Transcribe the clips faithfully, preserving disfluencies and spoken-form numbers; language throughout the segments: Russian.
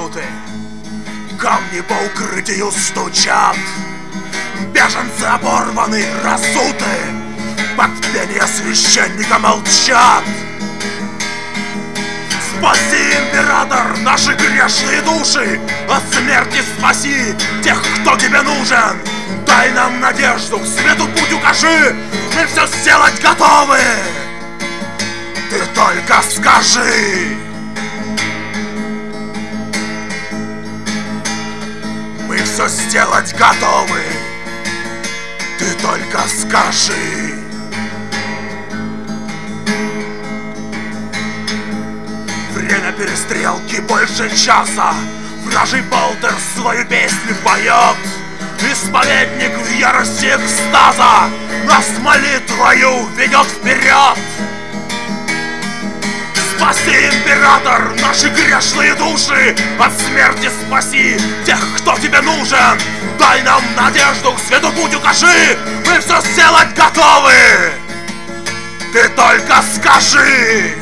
минуты. Камни по укрытию стучат, беженцы оборваны, разуты, под пение священника молчат. Спаси, император, наши грешные души, от смерти спаси тех, кто тебе нужен. Дай нам надежду, к свету путь укажи, мы все сделать готовы. Ты только скажи. Мы все сделать готовы. Ты только скажи. Время перестрелки больше часа. Вражий болтер свою песню поет. Исповедник в ярости экстаза нас молитвою ведет вперед. Спаси, император, наши грешные души, от смерти спаси тех, кто тебе нужен. Дай нам надежду, к свету путь укажи, мы все сделать готовы. Ты только скажи.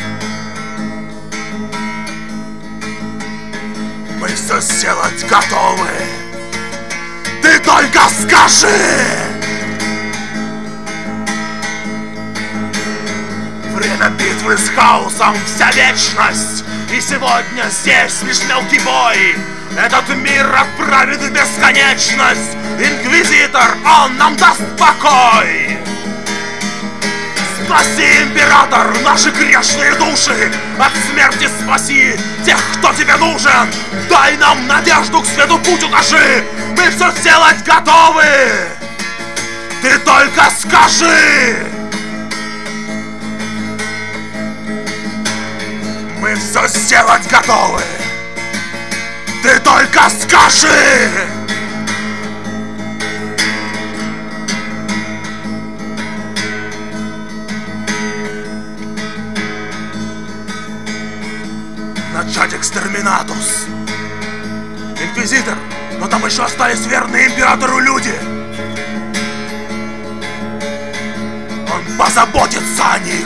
Мы все сделать готовы. Ты только скажи. Время битвы с хаосом, вся вечность. И сегодня здесь лишь мелкий бой. Этот мир отправит в бесконечность. Инквизитор, он нам даст покой. Спаси, император, наши грешные души, от смерти спаси тех, кто тебе нужен. Дай нам надежду, к свету путь укажи, мы все сделать готовы. Ты только скажи. Мы все сделать готовы. Ты только скажи. Начать экстерминатус. Инквизитор, но там еще остались верные императору люди. Он позаботится о них.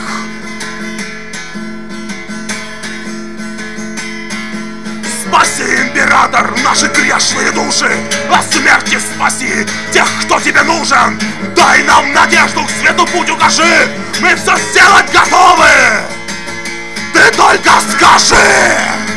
Спаси, император, наши грешные души, от смерти спаси тех, кто тебе нужен. Дай нам надежду, к свету путь укажи, мы все сделать готовы. Ты только скажи.